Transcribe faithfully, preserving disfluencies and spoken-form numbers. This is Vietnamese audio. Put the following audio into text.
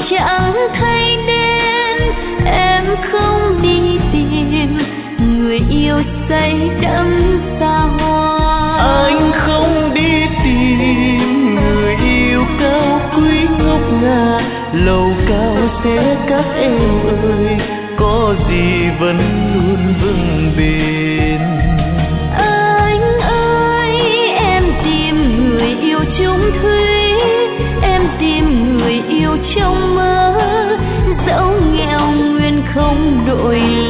chẳng thấy đến, em không đi tìm người yêu say đắm xa hoa. Anh không đi tìm người yêu cao quý ngốc ngà, lầu cao sẽ các em ơi, có gì vẫn luôn vững bền. Anh ơi, em tìm người yêu chung thủy, em tìm người yêu trong mơ, dẫu nghèo nguyên không đổi